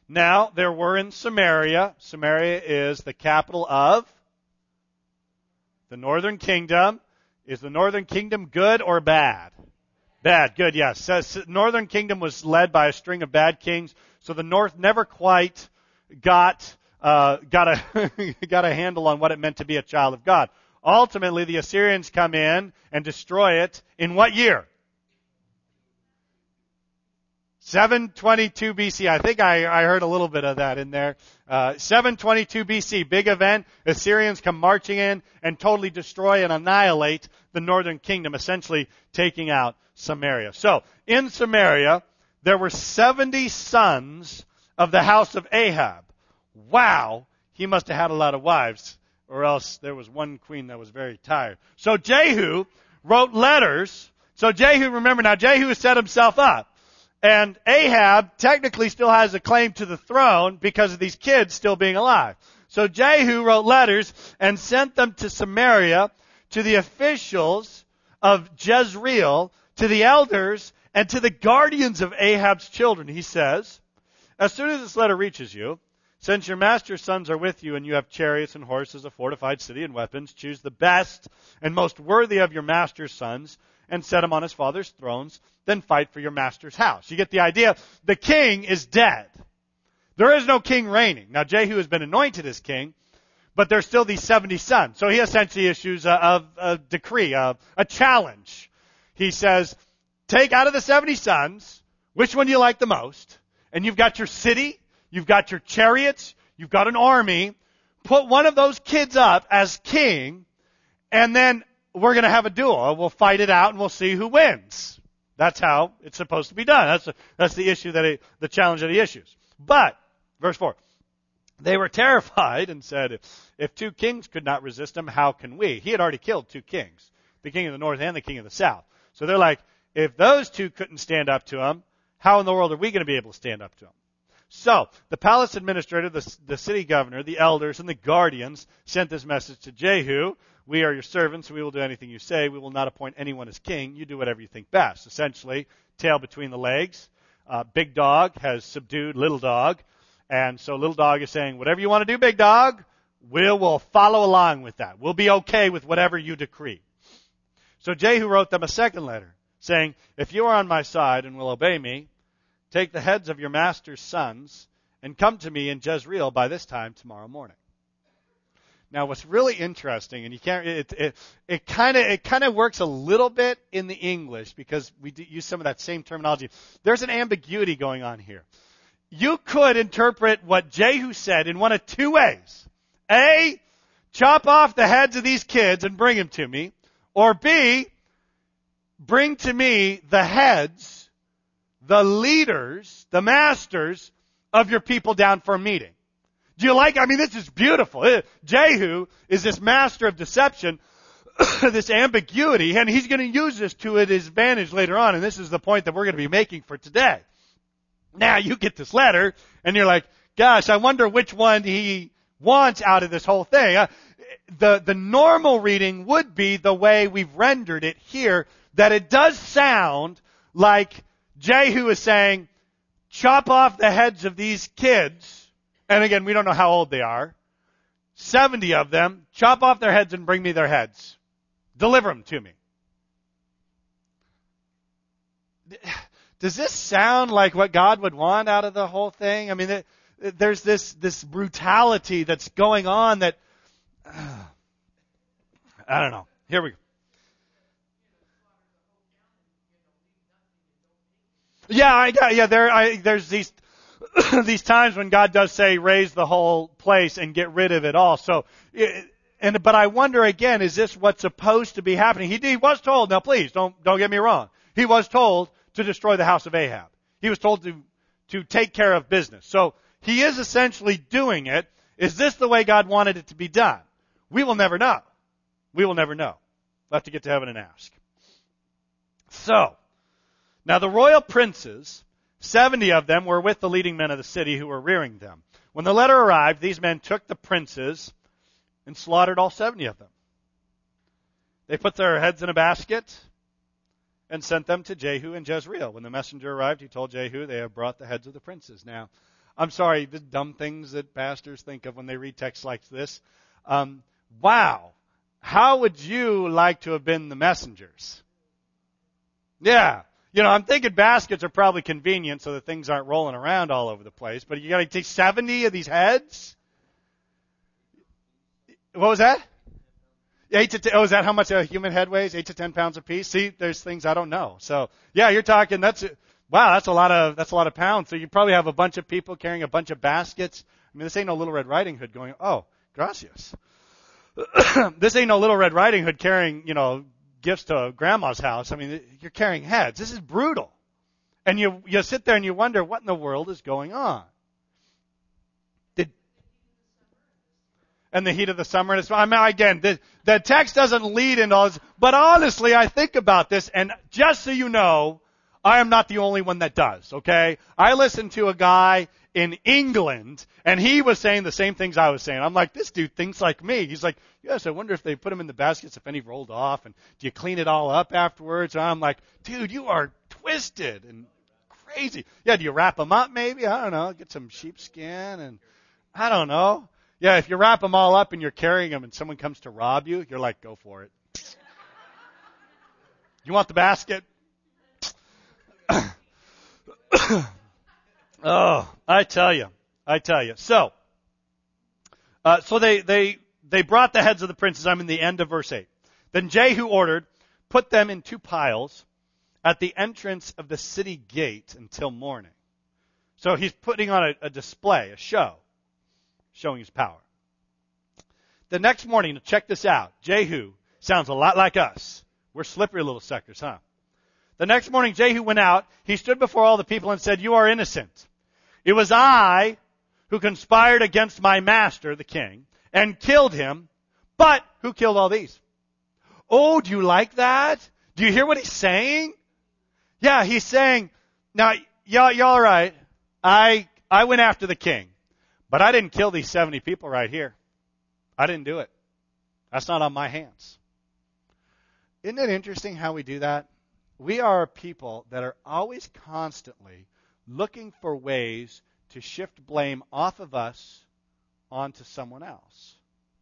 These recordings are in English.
Now, there were in Samaria. Samaria is the capital of the northern kingdom. Is the northern kingdom good or bad? Bad. Good, yes. So, northern kingdom was led by a string of bad kings, so the north never quite got a handle on what it meant to be a child of God. Ultimately, the Assyrians come in and destroy it in what year? 722 BC. I think I heard a little bit of that in there. 722 BC, big event. Assyrians come marching in and totally destroy and annihilate the northern kingdom, essentially taking out Samaria. So, in Samaria, there were 70 sons of the house of Ahab. Wow, he must have had a lot of wives, or else there was one queen that was very tired. So Jehu wrote letters. So Jehu, remember now, Jehu has set himself up. And Ahab technically still has a claim to the throne because of these kids still being alive. So Jehu wrote letters and sent them to Samaria, to the officials of Jezreel, to the elders, and to the guardians of Ahab's children. He says, as soon as this letter reaches you, since your master's sons are with you and you have chariots and horses, a fortified city and weapons, choose the best and most worthy of your master's sons and set him on his father's thrones, then fight for your master's house. You get the idea? The king is dead. There is no king reigning. Now, Jehu has been anointed as king, but there's still these 70 sons. So he essentially issues a decree, a challenge. He says, take out of the 70 sons, which one do you like the most? And you've got your city, you've got your chariots, you've got an army. Put one of those kids up as king, and then we're going to have a duel. We'll fight it out and we'll see who wins. That's how it's supposed to be done. That's the issue the challenge that he issues. But, verse 4, they were terrified and said, if two kings could not resist him, how can we? He had already killed two kings, the king of the north and the king of the south. So they're like, if those two couldn't stand up to him, how in the world are we going to be able to stand up to him? So, the palace administrator, the city governor, the elders, and the guardians sent this message to Jehu. We are your servants. We will do anything you say. We will not appoint anyone as king. You do whatever you think best. Essentially, tail between the legs. Big dog has subdued little dog. And so little dog is saying, whatever you want to do, big dog, we'll follow along with that. We'll be okay with whatever you decree. So Jehu wrote them a second letter saying, if you are on my side and will obey me, take the heads of your master's sons and come to me in Jezreel by this time tomorrow morning. Now, what's really interesting, and you can't, it kind of works a little bit in the English because we use some of that same terminology. There's an ambiguity going on here. You could interpret what Jehu said in one of two ways. A, chop off the heads of these kids and bring them to me. Or B, bring to me the heads, the leaders, the masters of your people down for a meeting. Do you like, this is beautiful. Jehu is this master of deception, this ambiguity, and he's going to use this to his advantage later on, and this is the point that we're going to be making for today. Now, you get this letter, and you're like, gosh, I wonder which one he wants out of this whole thing. The normal reading would be the way we've rendered it here, that it does sound like Jehu is saying, chop off the heads of these kids. And again, we don't know how old they are. 70 of them, chop off their heads and bring me their heads. Deliver them to me. Does this sound like what God would want out of the whole thing? There's this brutality that's going on that, I don't know. Here we go. There's these these times when God does say raise the whole place and get rid of it all. So, but I wonder again, is this what's supposed to be happening? He was told. Now, please don't get me wrong. He was told to destroy the house of Ahab. He was told to take care of business. So he is essentially doing it. Is this the way God wanted it to be done? We will never know. We will never know. We'll have to get to heaven and ask. So, now the royal princes, 70 of them were with the leading men of the city who were rearing them. When the letter arrived, these men took the princes and slaughtered all 70 of them. They put their heads in a basket and sent them to Jehu in Jezreel. When the messenger arrived, he told Jehu, they have brought the heads of the princes. Now, I'm sorry, the dumb things that pastors think of when they read texts like this. Wow. How would you like to have been the messengers? Yeah. I'm thinking baskets are probably convenient so that things aren't rolling around all over the place. But you got to take 70 of these heads? What was that? 8 to 10. Oh, is that how much a human head weighs? 8 to 10 pounds a piece? See, there's things I don't know. So, yeah, you're talking, that's a lot of pounds. So you probably have a bunch of people carrying a bunch of baskets. I mean, this ain't no Little Red Riding Hood going, oh, gracias. This ain't no Little Red Riding Hood carrying, gifts to grandma's house. I mean, you're carrying heads. This is brutal. And you sit there and you wonder what in the world is going on. And the heat of the summer. And again, the text doesn't lead into all this, but honestly, I think about this, and just so you know, I am not the only one that does, okay? I listened to a guy in England, and he was saying the same things I was saying. I'm like, this dude thinks like me. He's like, yes, I wonder if they put them in the baskets, if any rolled off, and do you clean it all up afterwards? And I'm like, dude, you are twisted and crazy. Yeah, do you wrap them up maybe? I don't know. Get some sheepskin, and I don't know. Yeah, if you wrap them all up and you're carrying them and someone comes to rob you, you're like, go for it. You want the basket? Oh, I tell you. So they brought the heads of the princes. I'm in the end of verse 8. Then Jehu ordered, put them in 2 piles at the entrance of the city gate until morning. So he's putting on a display, a show, showing his power. The next morning, check this out. Jehu sounds a lot like us. We're slippery little suckers, huh? The next morning, Jehu went out. He stood before all the people and said, you are innocent. It was I who conspired against my master, the king, and killed him. But who killed all these? Oh, do you like that? Do you hear what he's saying? Yeah, he's saying, now, y'all all right. I went after the king. But I didn't kill these 70 people right here. I didn't do it. That's not on my hands. Isn't it interesting how we do that? We are a people that are always constantly looking for ways to shift blame off of us onto someone else.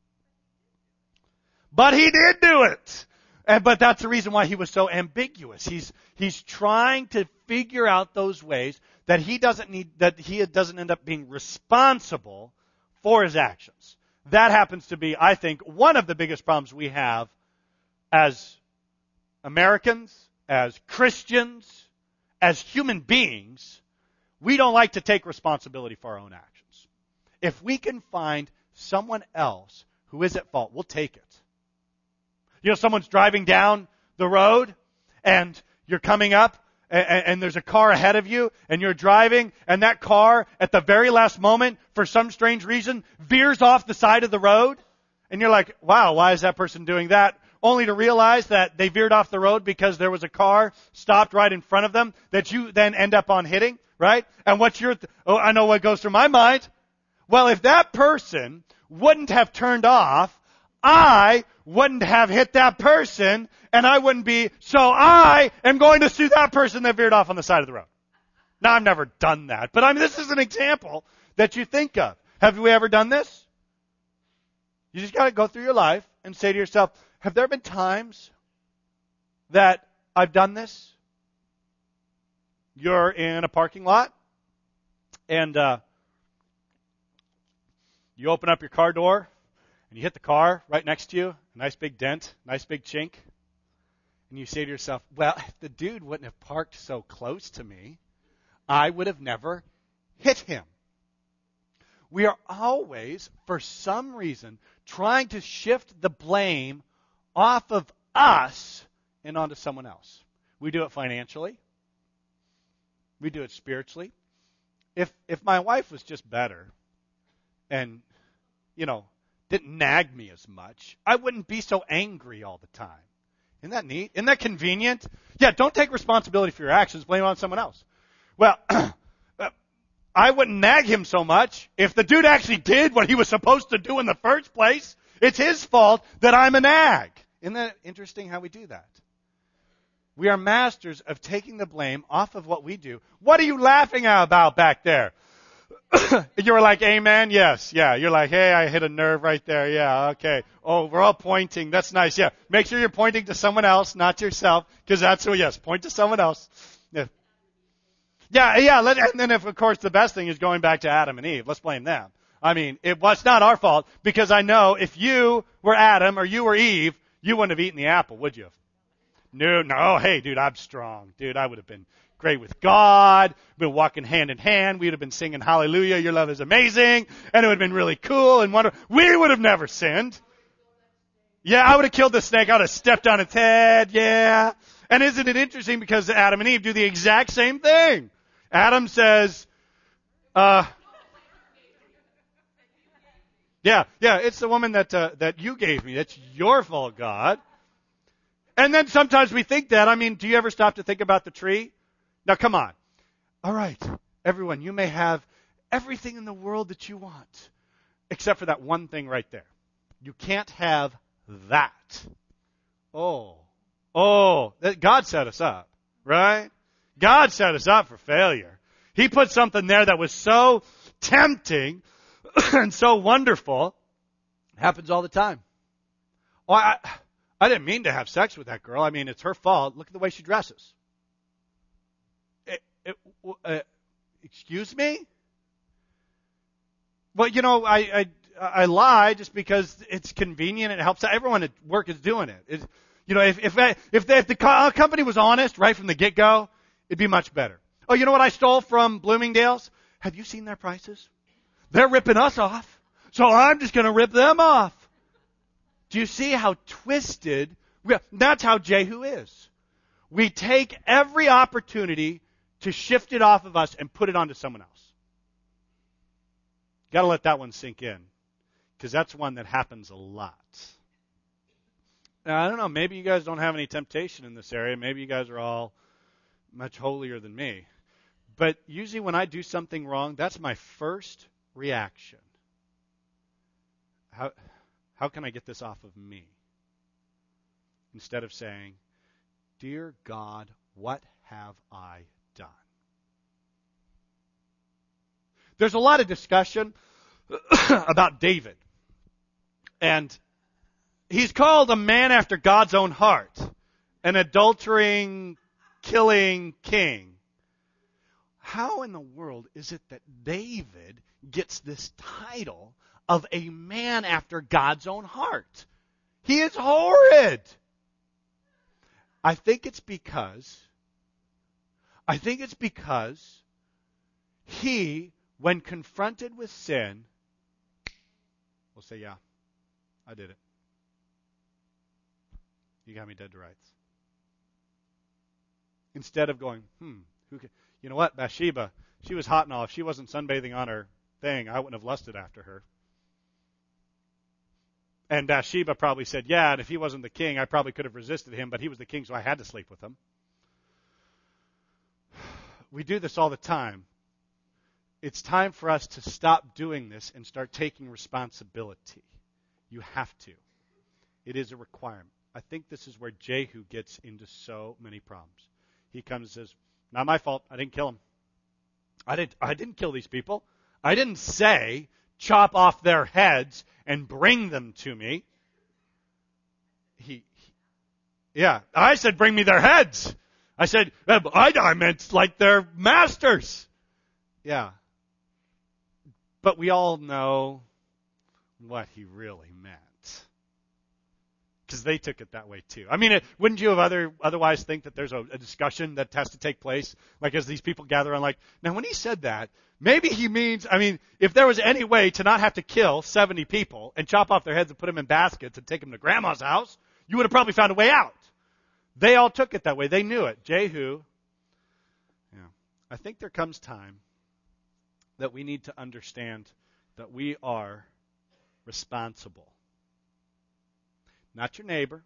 But he did do it. But that's the reason why he was so ambiguous. He's trying to figure out those ways that he doesn't end up being responsible for his actions. That happens to be, I think, one of the biggest problems we have as Americans, as Christians, as human beings. We don't like to take responsibility for our own actions. If we can find someone else who is at fault, we'll take it. Someone's driving down the road and you're coming up and there's a car ahead of you and you're driving and that car at the very last moment, for some strange reason, veers off the side of the road. And you're like, wow, why is that person doing that? Only to realize that they veered off the road because there was a car stopped right in front of them that you then end up on hitting, right? And what's I know what goes through my mind. Well, if that person wouldn't have turned off, I wouldn't have hit that person, and I wouldn't be, so I am going to sue that person that veered off on the side of the road. Now, I've never done that, but this is an example that you think of. Have we ever done this? You just got to go through your life and say to yourself, have there been times that I've done this? You're in a parking lot, and you open up your car door, and you hit the car right next to you, a nice big dent, nice big chink, and you say to yourself, well, if the dude wouldn't have parked so close to me, I would have never hit him. We are always, for some reason, trying to shift the blame off of us and onto someone else. We do it financially. We do it spiritually. If my wife was just better and, didn't nag me as much, I wouldn't be so angry all the time. Isn't that neat? Isn't that convenient? Yeah, don't take responsibility for your actions. Blame it on someone else. Well, I wouldn't nag him so much if the dude actually did what he was supposed to do in the first place. It's his fault that I'm a nag. Isn't that interesting how we do that? We are masters of taking the blame off of what we do. What are you laughing about back there? You were like, amen? Yes. Yeah. You're like, hey, I hit a nerve right there. Yeah. Okay. Oh, we're all pointing. That's nice. Yeah. Make sure you're pointing to someone else, not yourself, because that's who, yes, point to someone else. Yeah. Yeah. And then, of course, the best thing is going back to Adam and Eve. Let's blame them. I mean, it was not our fault, because I know if you were Adam or you were Eve, you wouldn't have eaten the apple, would you have? No. Hey, dude, I'm strong. Dude, I would have been great with God, been walking hand in hand. We would have been singing hallelujah, your love is amazing, and it would have been really cool and wonderful. We would have never sinned. Yeah, I would have killed the snake. I would have stepped on its head. Yeah. And isn't it interesting because Adam and Eve do the exact same thing? Adam says, yeah, it's the woman that you gave me. That's your fault, God. And then sometimes we think that. I mean, do you ever stop to think about the tree? Now, come on. All right, everyone, you may have everything in the world that you want, except for that one thing right there. You can't have that. Oh, God set us up, right? God set us up for failure. He put something there that was so tempting and so wonderful. It happens all the time. Oh, I didn't mean to have sex with that girl. I mean, it's her fault. Look at the way she dresses. Excuse me? Well, I lie just because it's convenient. It helps. Everyone at work is doing it. If the company was honest right from the get-go, it'd be much better. Oh, you know what I stole from Bloomingdale's? Have you seen their prices? They're ripping us off, so I'm just going to rip them off. Do you see how twisted? That's how Jehu is. We take every opportunity to shift it off of us and put it onto someone else. Got to let that one sink in, because that's one that happens a lot. Now, I don't know, maybe you guys don't have any temptation in this area. Maybe you guys are all much holier than me. But usually when I do something wrong, that's my first reaction. How can I get this off of me? Instead of saying, dear God, what have I done? There's a lot of discussion about David. And he's called a man after God's own heart, an adultering, killing king. How in the world is it that David gets this title of a man after God's own heart? He is horrid. I think it's because he, when confronted with sin, will say, yeah, I did it. You got me dead to rights. Instead of going, who can, you know what, Bathsheba, she was hot and all. If she wasn't sunbathing on her thing, I wouldn't have lusted after her. And Bathsheba probably said, yeah, and if he wasn't the king, I probably could have resisted him, but he was the king, so I had to sleep with him. We do this all the time. It's time for us to stop doing this and start taking responsibility. You have to. It is a requirement. I think this is where Jehu gets into so many problems. He comes and says, not my fault. I didn't kill him. I didn't kill these people. I didn't say, chop off their heads and bring them to me. I said, bring me their heads. I said, I meant like their masters. Yeah. But we all know what he really meant. Because they took it that way too. I mean, wouldn't you have otherwise think that there's a discussion that has to take place, like as these people gather on, like, now when he said that, maybe he means, I mean, if there was any way to not have to kill 70 people and chop off their heads and put them in baskets and take them to grandma's house, you would have probably found a way out. They all took it that way. They knew it. Jehu, I think there comes time that we need to understand that we are responsible. Not your neighbor,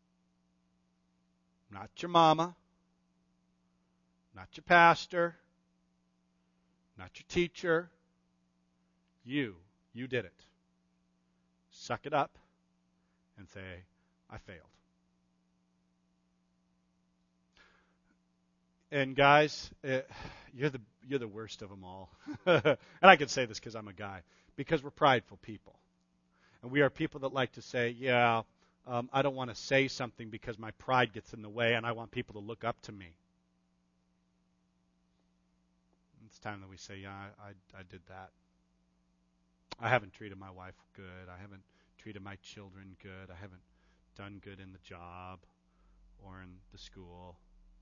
not your mama, not your pastor, not your teacher. You did it. Suck it up and say, I failed. And guys, you're you're the worst of them all. And I can say this because I'm a guy. Because we're prideful people. And we are people that like to say, I don't want to say something because my pride gets in the way and I want people to look up to me. It's time that we say, I did that. I haven't treated my wife good. I haven't treated my children good. I haven't done good in the job or in the school.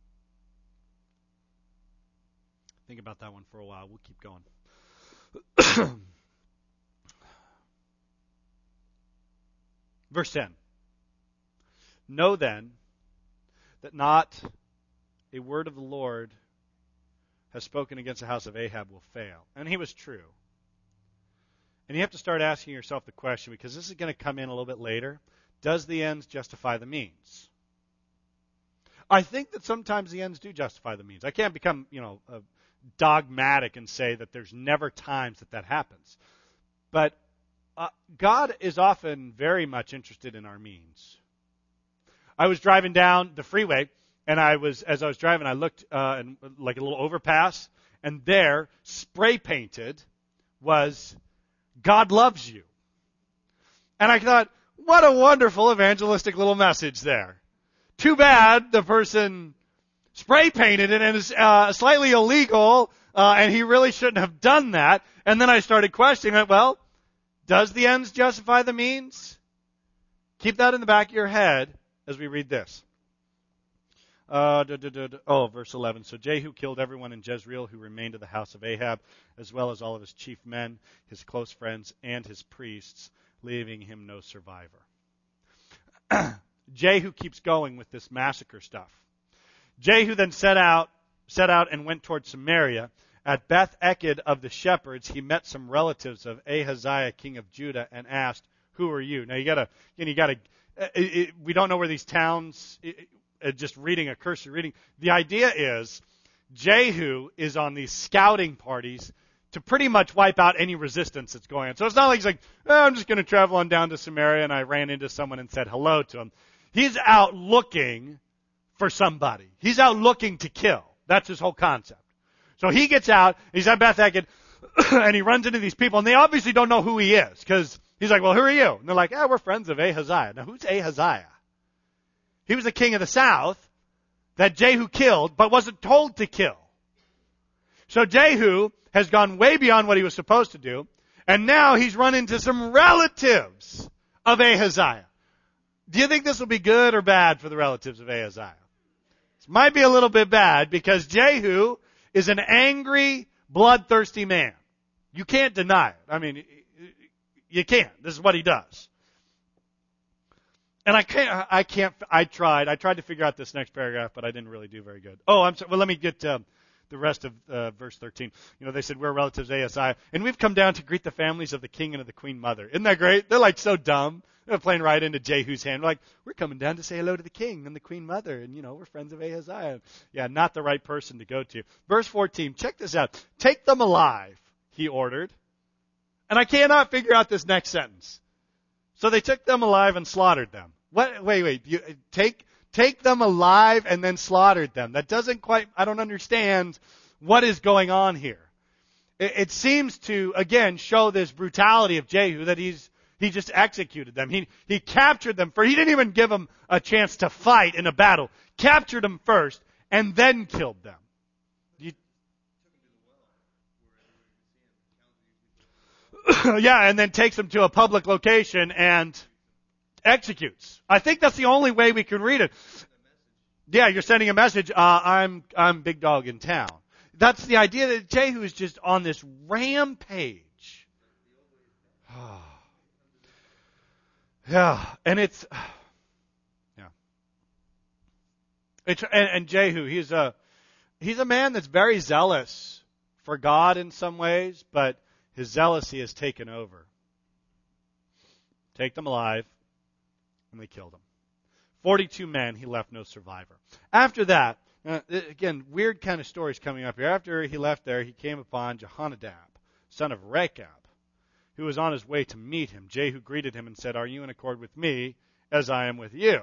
Think about that one for a while. We'll keep going. Verse 10. Know then that not a word of the Lord has spoken against the house of Ahab will fail. And he was true. And you have to start asking yourself the question, because this is going to come in a little bit later. Does the ends justify the means? I think that sometimes the ends do justify the means. I can't become, dogmatic and say that there's never times that happens. But God is often very much interested in our means. I was driving down the freeway, and as I was driving, I looked like a little overpass, and there, spray painted, was God loves you. And I thought, what a wonderful evangelistic little message there. Too bad the person spray painted it and is slightly illegal, and he really shouldn't have done that. And then I started questioning it. Well, does the ends justify the means? Keep that in the back of your head as we read this. Verse 11. So Jehu killed everyone in Jezreel who remained of the house of Ahab, as well as all of his chief men, his close friends, and his priests, leaving him no survivor. Jehu keeps going with this massacre stuff. Jehu then set out and went toward Samaria. At Beth Eked of the shepherds, he met some relatives of Ahaziah, king of Judah, and asked, "Who are you?" Now you gotta. We don't know where these towns. Just reading a cursory reading. The idea is Jehu is on these scouting parties to pretty much wipe out any resistance that's going on. So it's not like he's like, I'm just going to travel on down to Samaria and I ran into someone and said hello to him. He's out looking for somebody. He's out looking to kill. That's his whole concept. So he gets out, he's at Beth Eked, and he runs into these people, and they obviously don't know who he is, because he's like, well, who are you? And they're like, we're friends of Ahaziah. Now, who's Ahaziah? He was the king of the south that Jehu killed, but wasn't told to kill. So Jehu has gone way beyond what he was supposed to do, and now he's run into some relatives of Ahaziah. Do you think this will be good or bad for the relatives of Ahaziah? This might be a little bit bad, because Jehu is an angry, bloodthirsty man. You can't deny it. I mean, you can't. This is what he does. And I tried to figure out this next paragraph, but I didn't really do very good. Oh, I'm sorry. Well, let me get the rest of verse 13. They said, we're relatives of Ahaziah, and we've come down to greet the families of the king and of the queen mother. Isn't that great? They're like so dumb. They're playing right into Jehu's hand. We're like, we're coming down to say hello to the king and the queen mother, and we're friends of Ahaziah. Yeah, not the right person to go to. Verse 14, check this out. Take them alive, he ordered. And I cannot figure out this next sentence. So they took them alive and slaughtered them. What? Wait. You take them alive and then slaughtered them. That doesn't quite, I don't understand what is going on here. It seems to, again, show this brutality of Jehu, that he just executed them. He captured them first. He didn't even give them a chance to fight in a battle. Captured them first and then killed them. Yeah, and then takes them to a public location and executes. I think that's the only way we can read it. Yeah, you're sending a message. I'm big dog in town. That's the idea, that Jehu is just on this rampage. Yeah, and it's Jehu. He's a man that's very zealous for God in some ways, but his zealousy has taken over. Take them alive. And they killed him. 42 men, he left no survivor. After that, again, weird kind of stories coming up here. After he left there, he came upon Jehonadab, son of Rechab, who was on his way to meet him. Jehu greeted him and said, "Are you in accord with me as I am with you?"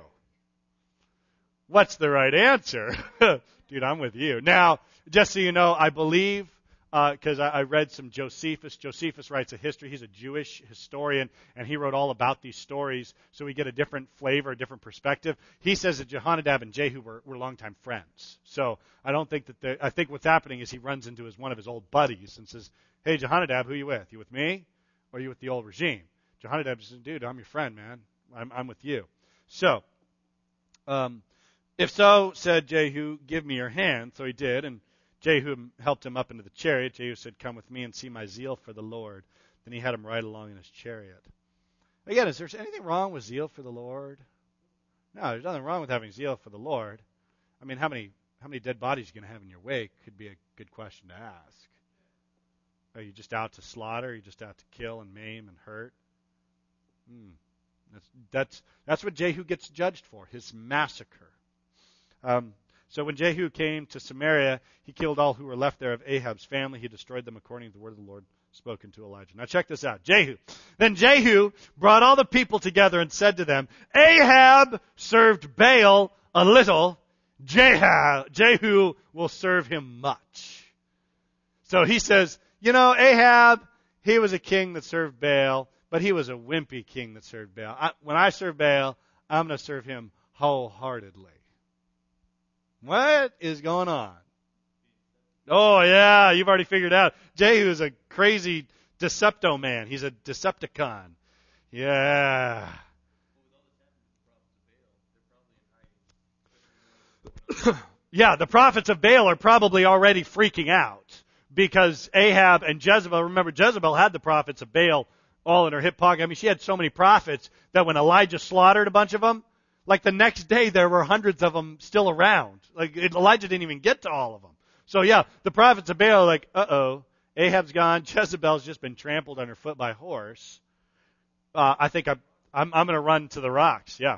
What's the right answer? Dude, I'm with you. Now, just so you know, I believe because I read some Josephus. Josephus writes a history. He's a Jewish historian, and he wrote all about these stories, so we get a different flavor, a different perspective. He says that Jehonadab and Jehu were longtime friends. So I don't think that I think what's happening is he runs into one of his old buddies and says, "Hey, Jehonadab, who are you with? You with me, or are you with the old regime?" Jehonadab says, "Dude, I'm your friend, man. I'm with you." So, if so, said Jehu, "Give me your hand." So he did, and Jehu helped him up into the chariot. Jehu said, "Come with me and see my zeal for the Lord." Then he had him ride along in his chariot. Again, is there anything wrong with zeal for the Lord? No, there's nothing wrong with having zeal for the Lord. I mean, how many dead bodies are you going to have in your wake could be a good question to ask. Are you just out to slaughter? Are you just out to kill and maim and hurt? That's what Jehu gets judged for, his massacre. So when Jehu came to Samaria, he killed all who were left there of Ahab's family. He destroyed them according to the word of the Lord spoken to Elijah. Now check this out. Jehu. Then Jehu brought all the people together and said to them, "Ahab served Baal a little. Jehu will serve him much." So he says, Ahab, he was a king that served Baal, but he was a wimpy king that served Baal. When I serve Baal, I'm going to serve him wholeheartedly. What is going on? Oh, yeah, you've already figured out. Jehu is a crazy Decepto man. He's a Decepticon. Yeah. Yeah, the prophets of Baal are probably already freaking out because Ahab and Jezebel, remember Jezebel had the prophets of Baal all in her hip pocket. I mean, she had so many prophets that when Elijah slaughtered a bunch of them, like the next day, there were hundreds of them still around. Like Elijah didn't even get to all of them. So yeah, the prophets of Baal are like, Ahab's gone. Jezebel's just been trampled underfoot by a horse. I think I'm going to run to the rocks. Yeah.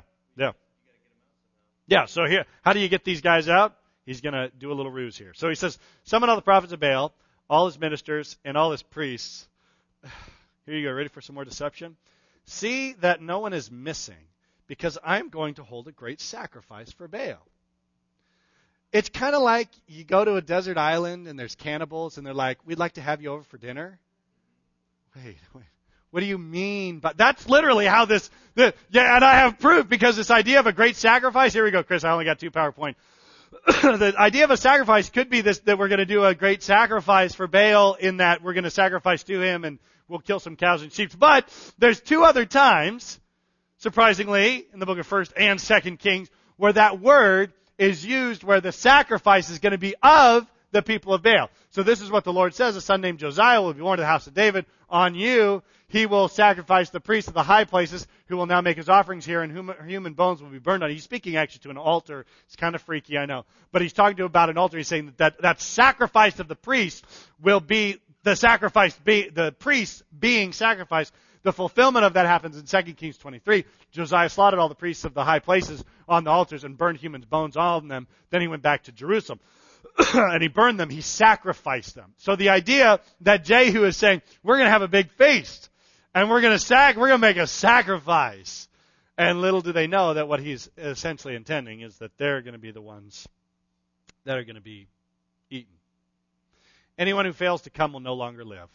So here, how do you get these guys out? He's going to do a little ruse here. So he says, "Summon all the prophets of Baal, all his ministers, and all his priests." Here you go. Ready for some more deception? "See that no one is missing, because I'm going to hold a great sacrifice for Baal." It's kind of like you go to a desert island and there's cannibals and they're like, "We'd like to have you over for dinner." Wait. What do you mean? But that's literally how and I have proof because this idea of a great sacrifice, here we go, Chris, I only got 2 PowerPoint. The idea of a sacrifice could be this, that we're going to do a great sacrifice for Baal in that we're going to sacrifice to him and we'll kill some cows and sheep. But there's 2 other times, surprisingly, in the book of 1st and 2nd Kings, where that word is used where the sacrifice is going to be of the people of Baal. So this is what the Lord says: "A son named Josiah will be born to the house of David. On you he will sacrifice the priests of the high places, who will now make his offerings here, and human bones will be burned on." He's speaking actually to an altar. It's kind of freaky, I know. But he's talking about an altar. He's saying that sacrifice of the priest will be the sacrifice, the priests being sacrificed. The fulfillment of that happens in 2 Kings 23. Josiah slaughtered all the priests of the high places on the altars and burned human bones, all of them. Then he went back to Jerusalem. And he burned them. He sacrificed them. So the idea that Jehu is saying, we're going to have a big feast. And we're going to make a sacrifice. And little do they know that what he's essentially intending is that they're going to be the ones that are going to be eaten. Anyone who fails to come will no longer live.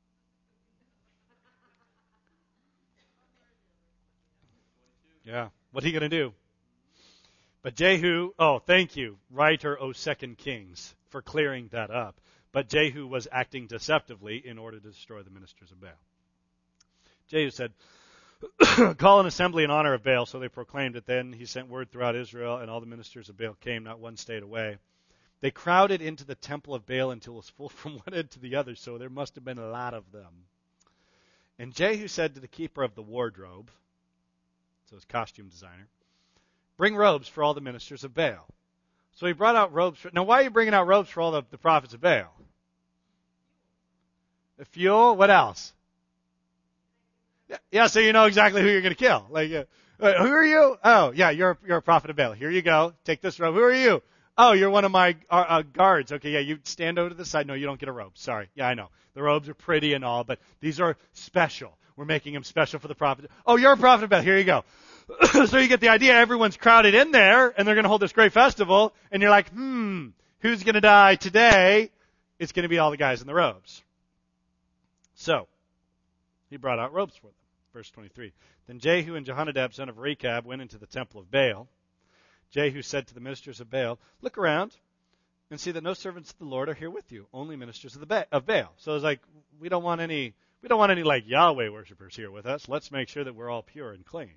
Yeah. What's he going to do? But Jehu, thank you, writer O 2 Kings, for clearing that up. But Jehu was acting deceptively in order to destroy the ministers of Baal. Jehu said, "Call an assembly in honor of Baal." So they proclaimed it. Then he sent word throughout Israel, and all the ministers of Baal came, not one stayed away. They crowded into the temple of Baal until it was full from one end to the other, so there must have been a lot of them. And Jehu said to the keeper of the wardrobe, so his costume designer, "Bring robes for all the ministers of Baal." So he brought out robes. Now, why are you bringing out robes for all the prophets of Baal? The fuel? What else? Yeah, so you know exactly who you're going to kill. Like, who are you? Oh, yeah, you're a prophet of Baal. Here you go. Take this robe. Who are you? Oh, you're one of my guards. Okay, yeah, you stand over to the side. No, you don't get a robe. Sorry. Yeah, I know. The robes are pretty and all, but these are special. We're making them special for the prophet. Oh, you're a prophet of Baal. Here you go. So you get the idea. Everyone's crowded in there, and they're going to hold this great festival, and you're like, who's going to die today? it's going to be all the guys in the robes. So, he brought out robes for them. Verse 23. Then Jehu and Jehonadab, son of Rechab, went into the temple of Baal. Jehu said to the ministers of Baal, look around and see that no servants of the Lord are here with you, only ministers of Baal. So it's like, we don't want any like Yahweh worshipers here with us. Let's make sure that we're all pure and clean.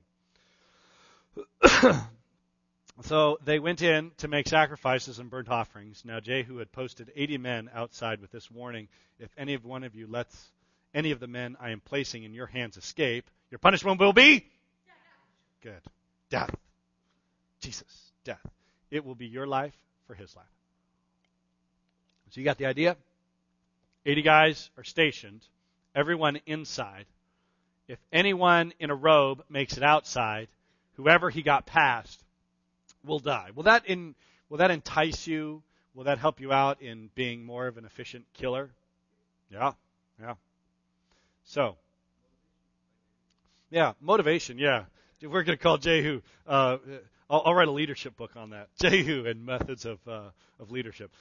So they went in to make sacrifices and burnt offerings. Now Jehu had posted 80 men outside with this warning: if any of one of you lets any of the men I am placing in your hands escape, your punishment will be good. Death. Jesus, death. It will be your life for his life. So you got the idea? 80 guys are stationed, everyone inside. If anyone in a robe makes it outside, whoever he got past will die. Will that entice you? Will that help you out in being more of an efficient killer? Yeah. So, yeah, motivation, yeah. We're going to call Jehu, I'll write a leadership book on that. Jehu and methods of leadership.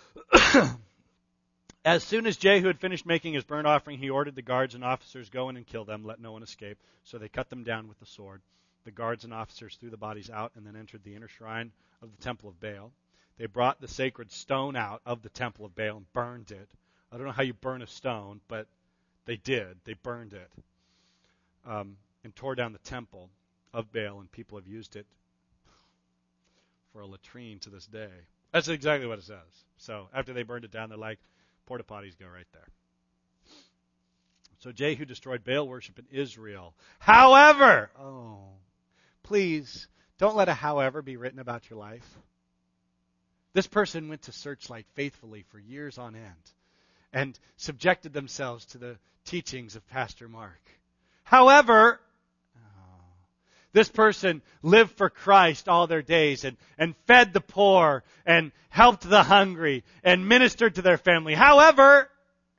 As soon as Jehu had finished making his burnt offering, he ordered the guards and officers, go in and kill them, let no one escape. So they cut them down with the sword. The guards and officers threw the bodies out and then entered the inner shrine of the temple of Baal. They brought the sacred stone out of the temple of Baal and burned it. I don't know how you burn a stone, but they did. They burned it and tore down the temple of Baal, and people have used it for a latrine to this day. That's exactly what it says. So after they burned it down, they're like, porta potties go right there. So Jehu destroyed Baal worship in Israel. However, please don't let a however be written about your life. This person went to Searchlight faithfully for years on end and subjected themselves to the teachings of Pastor Mark. However, this person lived for Christ all their days and fed the poor and helped the hungry and ministered to their family. However,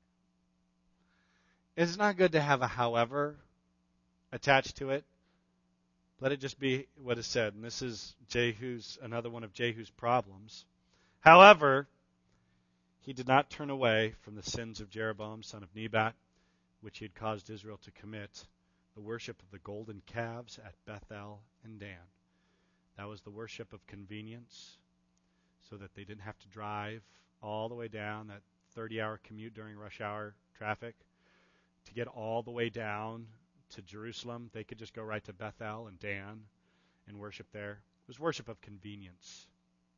it's not good to have a however attached to it. Let it just be what is said. And this is another one of Jehu's problems. However, he did not turn away from the sins of Jeroboam, son of Nebat, which he had caused Israel to commit, the worship of the golden calves at Bethel and Dan. That was the worship of convenience, so that they didn't have to drive all the way down that 30-hour commute during rush hour traffic to get all the way down to Jerusalem. They could just go right to Bethel and Dan and worship there. It was worship of convenience.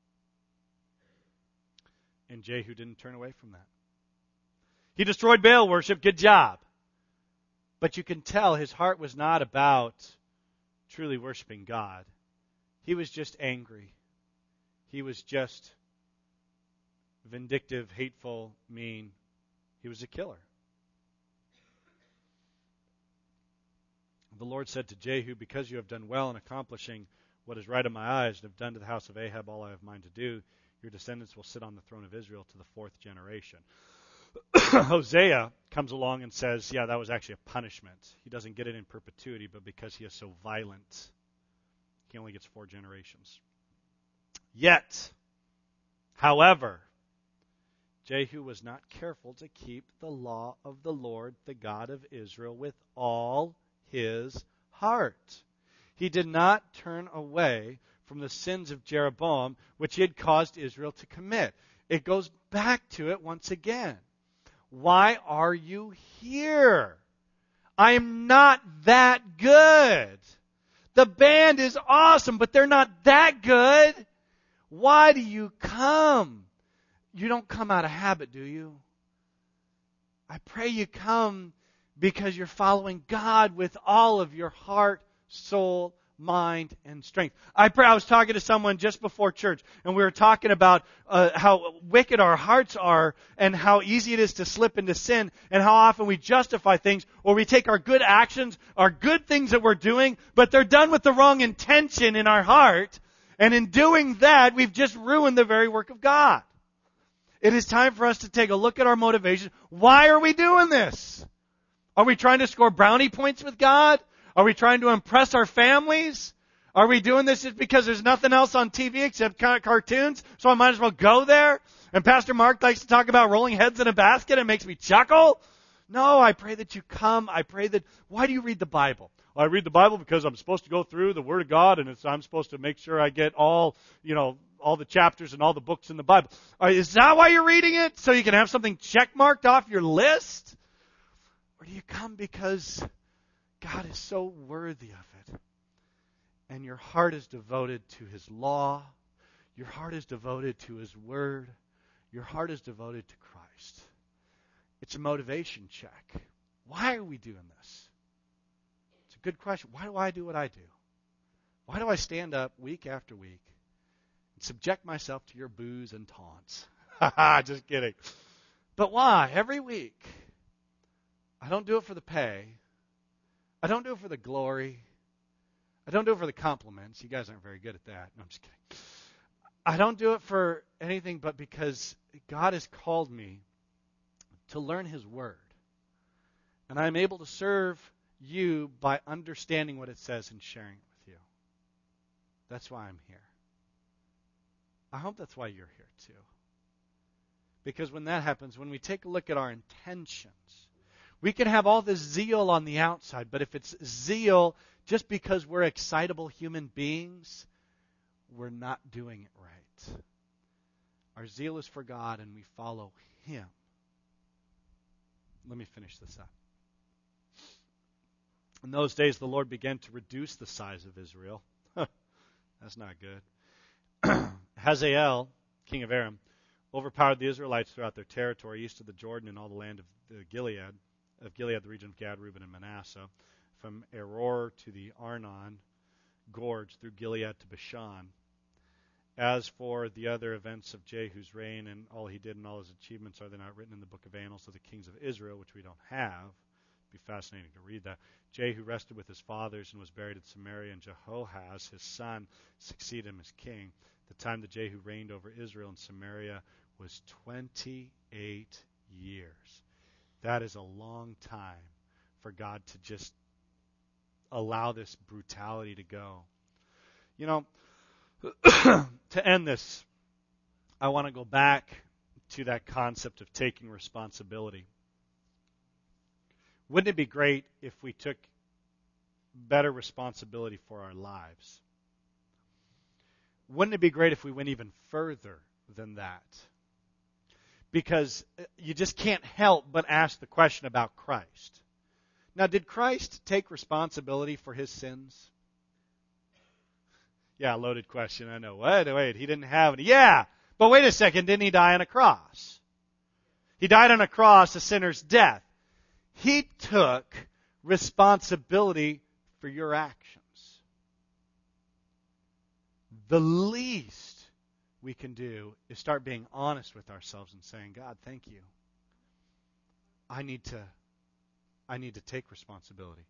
And Jehu didn't turn away from that. He destroyed Baal worship. Good job. But you can tell his heart was not about truly worshiping God. He was just angry. He was just vindictive, hateful, mean. He was a killer. The Lord said to Jehu, because you have done well in accomplishing what is right in my eyes and have done to the house of Ahab all I have mind to do, your descendants will sit on the throne of Israel to the fourth generation. Hosea comes along and says, yeah, that was actually a punishment. He doesn't get it in perpetuity, but because he is so violent, he only gets 4 generations. Yet, however, Jehu was not careful to keep the law of the Lord, the God of Israel, with all his heart. He did not turn away from the sins of Jeroboam, which he had caused Israel to commit. It goes back to it once again. Why are you here? I am not that good. The band is awesome, but they're not that good. Why do you come? You don't come out of habit, do you? I pray you come because you're following God with all of your heart, soul, mind, and strength. I was talking to someone just before church, and we were talking about how wicked our hearts are and how easy it is to slip into sin and how often we justify things, or we take our good actions, our good things that we're doing, but they're done with the wrong intention in our heart, and in doing that, we've just ruined the very work of God. It is time for us to take a look at our motivation. Why are we doing this? Are we trying to score brownie points with God? Are we trying to impress our families? Are we doing this just because there's nothing else on TV except cartoons, so I might as well go there? And Pastor Mark likes to talk about rolling heads in a basket. It makes me chuckle. No, I pray that you come. I pray that, why do you read the Bible? Well, I read the Bible because I'm supposed to go through the Word of God, and I'm supposed to make sure I get all the chapters and all the books in the Bible. Is that why you're reading it? So you can have something checkmarked off your list? Or do you come because God is so worthy of it? And your heart is devoted to His law. Your heart is devoted to His Word. Your heart is devoted to Christ. It's a motivation check. Why are we doing this? It's a good question. Why do I do what I do? Why do I stand up week after week and subject myself to your boos and taunts? Just kidding. But why? Every week. I don't do it for the pay. I don't do it for the glory. I don't do it for the compliments. You guys aren't very good at that. No, I'm just kidding. I don't do it for anything but because God has called me to learn His Word. And I'm able to serve you by understanding what it says and sharing it with you. That's why I'm here. I hope that's why you're here too. Because when that happens, when we take a look at our intentions, we can have all this zeal on the outside, but if it's zeal just because we're excitable human beings, we're not doing it right. Our zeal is for God and we follow Him. Let me finish this up. In those days, the Lord began to reduce the size of Israel. That's not good. Hazael, king of Aram, overpowered the Israelites throughout their territory east of the Jordan and all the land of Gilead, the region of Gad, Reuben, and Manasseh, from Aror to the Arnon gorge through Gilead to Bashan. As for the other events of Jehu's reign and all he did and all his achievements, are they not written in the book of annals of the kings of Israel, which we don't have? It'd be fascinating to read that. Jehu rested with his fathers and was buried in Samaria, and Jehoahaz, his son, succeeded him as king. The time that Jehu reigned over Israel and Samaria was 28 years. That is a long time for God to just allow this brutality to go. You know, to end this, I want to go back to that concept of taking responsibility. Wouldn't it be great if we took better responsibility for our lives? Wouldn't it be great if we went even further than that? Because you just can't help but ask the question about Christ. Now, did Christ take responsibility for His sins? Yeah, loaded question, I know. Wait, He didn't have any. Yeah, but wait a second, didn't He die on a cross? He died on a cross, a sinner's death. He took responsibility for your actions. The least we can do is start being honest with ourselves and saying, God, thank you. I need to take responsibility.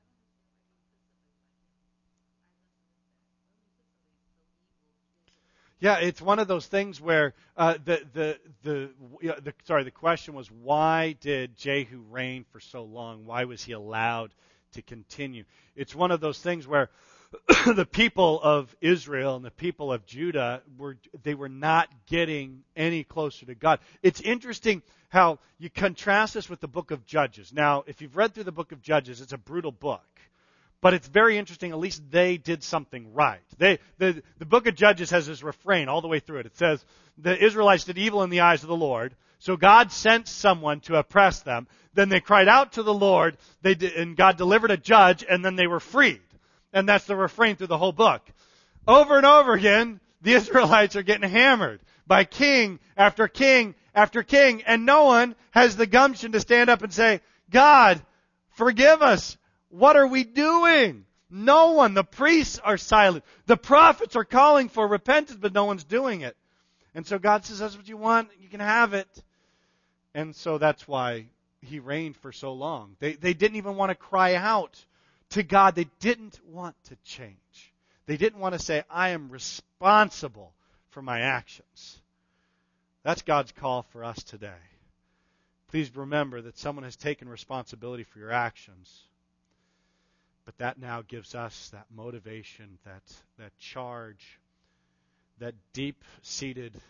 Yeah, it's one of those things where the question was, why did Jehu reign for so long? Why was he allowed to continue? It's one of those things where the people of Israel and the people of Judah were not getting any closer to God. It's interesting how you contrast this with the book of Judges. Now, if you've read through the book of Judges, it's a brutal book. But it's very interesting, at least they did something right. The book of Judges has this refrain all the way through it. It says, the Israelites did evil in the eyes of the Lord, so God sent someone to oppress them. Then they cried out to the Lord, and God delivered a judge, and then they were freed. And that's the refrain through the whole book. Over and over again, the Israelites are getting hammered by king after king after king, and no one has the gumption to stand up and say, God, forgive us. What are we doing? No one. The priests are silent. The prophets are calling for repentance, but no one's doing it. And so God says, that's what you want. You can have it. And so that's why He reigned for so long. They didn't even want to cry out to God. They didn't want to change. They didn't want to say, I am responsible for my actions. That's God's call for us today. Please remember that someone has taken responsibility for your actions. But that now gives us that motivation, that charge, that deep-seated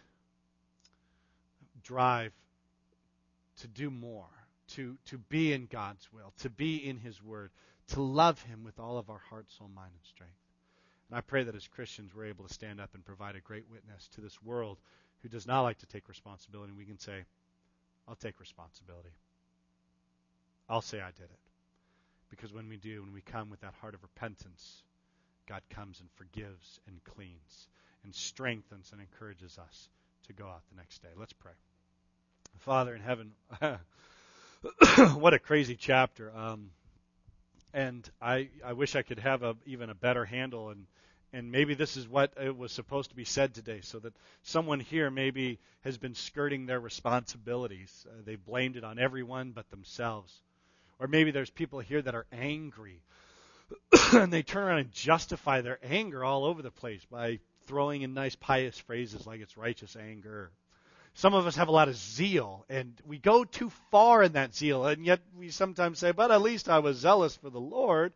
drive to do more, to be in God's will, to be in His Word, to love Him with all of our heart, soul, mind, and strength. And I pray that as Christians we're able to stand up and provide a great witness to this world who does not like to take responsibility. And we can say, I'll take responsibility. I'll say I did it. Because when we do, when we come with that heart of repentance, God comes and forgives and cleans and strengthens and encourages us to go out the next day. Let's pray. Father in heaven, what a crazy chapter. And I wish I could have even a better handle, and maybe this is what it was supposed to be said today, so that someone here maybe has been skirting their responsibilities. They blamed it on everyone but themselves. Or maybe there's people here that are angry, and they turn around and justify their anger all over the place by throwing in nice pious phrases like it's righteous anger. Some of us have a lot of zeal, and we go too far in that zeal, and yet we sometimes say, but at least I was zealous for the Lord.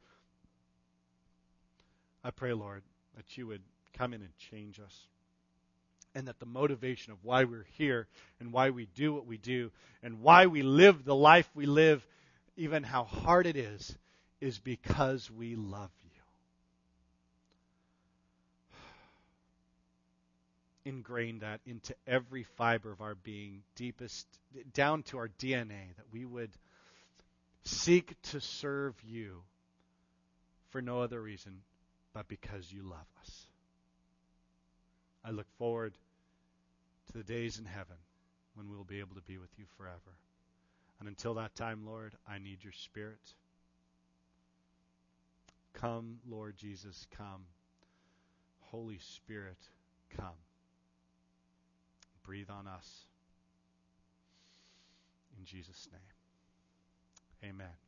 I pray, Lord, that you would come in and change us, and that the motivation of why we're here and why we do what we do and why we live the life we live, even how hard it is because we love you. Ingrain that into every fiber of our being, deepest, down to our DNA, that we would seek to serve you for no other reason but because you love us. I look forward to the days in heaven when we will be able to be with you forever. And until that time, Lord, I need your Spirit. Come, Lord Jesus, come. Holy Spirit, come. Breathe on us. In Jesus' name, amen.